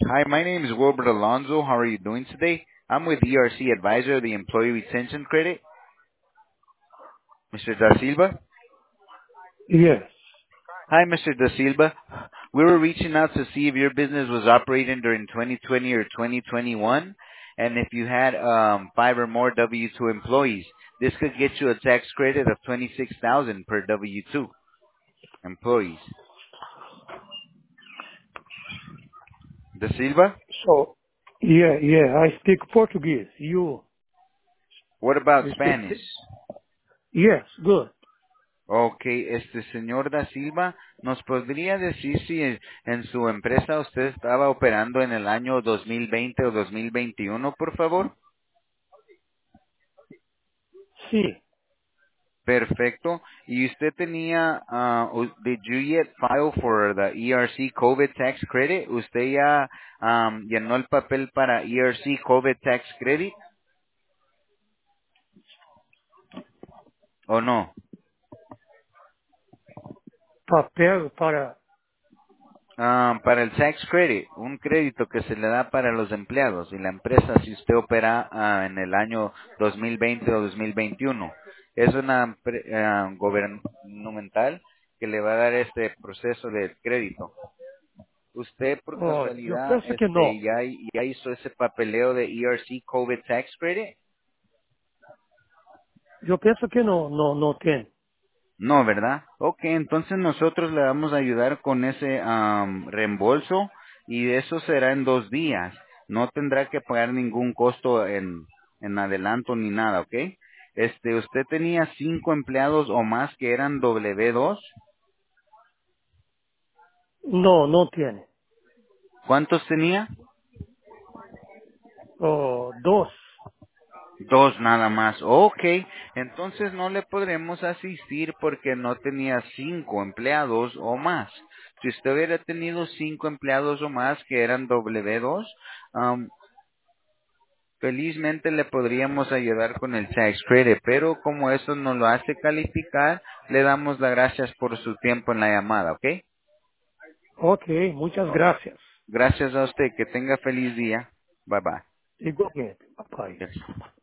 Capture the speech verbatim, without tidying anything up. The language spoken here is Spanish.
Hi, my name is Wilbert Alonso. How are you doing today? I'm with E R C Advisor, the Employee Retention Credit. Mister Da Silva? Yes. Hi, Mister Da Silva. We were reaching out to see if your business was operating during twenty twenty or twenty twenty-one, and if you had um, five or more W two employees. This could get you a tax credit of twenty-six thousand dollars per W two employees. Da Silva? So, yeah, yeah, I speak Portuguese. You, What about you speak, Spanish? yes, good. Ok, este señor Da Silva, ¿nos podría decir si en, en su empresa usted estaba operando en el año dos mil veinte o dos mil veintiuno, por favor? Sí, Perfecto. ¿Y usted tenía, uh, u- did you yet file for the E R C COVID Tax Credit? ¿Usted ya um, llenó el papel para E R C COVID Tax Credit o no? papel para, Ah, para el tax credit, un crédito que se le da para los empleados y la empresa si usted opera ah, en el año dos mil veinte o dos mil veintiuno. Es una empre- ah, gubernamental que le va a dar este proceso de crédito. ¿Usted por oh, yo casualidad pienso que este no. ya, ya hizo ese papeleo de E R C COVID Tax Credit? Yo pienso que no, no, no tiene. No, ¿verdad? Ok, entonces nosotros le vamos a ayudar con ese am, reembolso y eso será en dos días. No tendrá que pagar ningún costo en, en adelanto ni nada, ¿ok? Este, ¿usted tenía cinco empleados o más que eran W dos? No, no tiene. ¿Cuántos tenía? Oh, dos. Dos nada más. Ok, entonces no le podremos asistir porque no tenía cinco empleados o más. Si usted hubiera tenido cinco empleados o más que eran W dos, am, felizmente le podríamos ayudar con el tax credit, pero como eso no lo hace calificar, le damos las gracias por su tiempo en la llamada, ¿ok? Ok, muchas Oh, gracias. gracias a usted, que tenga feliz día. Bye bye. Igualmente, papai. Yes.